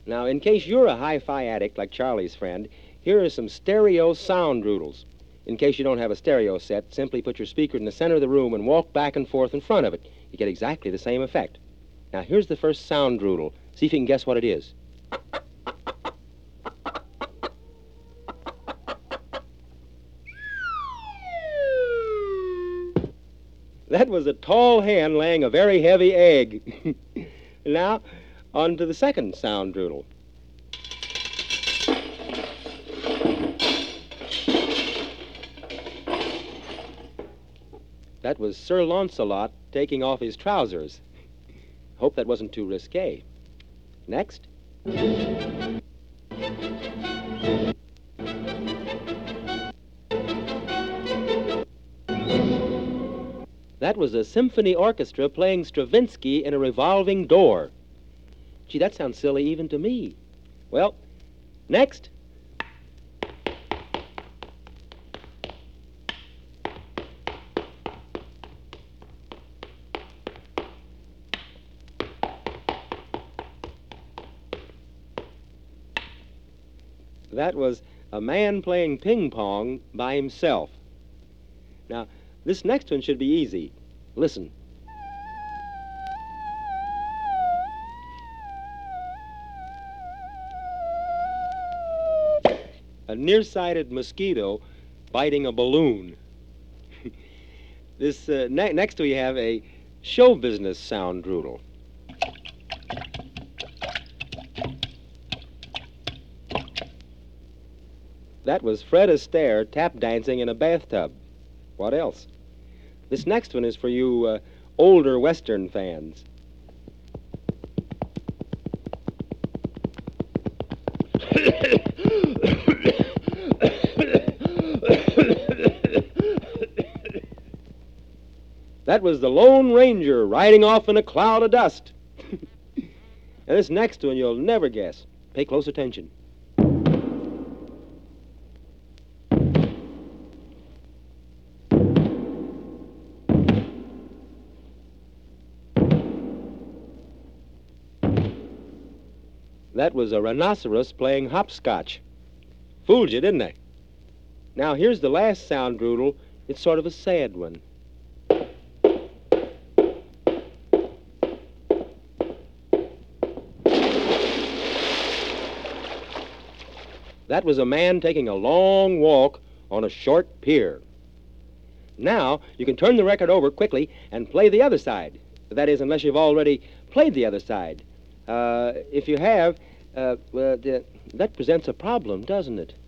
Now, in case you're a hi-fi addict like Charlie's friend, here are some stereo sound roodles. In case you don't have a stereo set, simply put your speaker in the center of the room and walk back and forth in front of it. You get exactly the same effect. Now, here's the first sound roodle. See if you can guess what it is. That was a tall hen laying a very heavy egg. Now, on to the second sound roodle. That was Sir Launcelot taking off his trousers. Hope that wasn't too risque. Next. That was a symphony orchestra playing Stravinsky in a revolving door. Gee, that sounds silly even to me. Well, next. That was a man playing ping pong by himself. Now, this next one should be easy. Listen. A nearsighted mosquito biting a balloon. This next we have a show business sound roodle. That was Fred Astaire tap dancing in a bathtub. What else? This next one is for you older Western fans. That was the Lone Ranger riding off in a cloud of dust. And this next one you'll never guess. Pay close attention. That was a rhinoceros playing hopscotch. Fooled you, didn't I? Now, here's the last sound roodle. It's sort of a sad one. That was a man taking a long walk on a short pier. Now, you can turn the record over quickly and play the other side. That is, unless you've already played the other side. If you have, that presents a problem, doesn't it?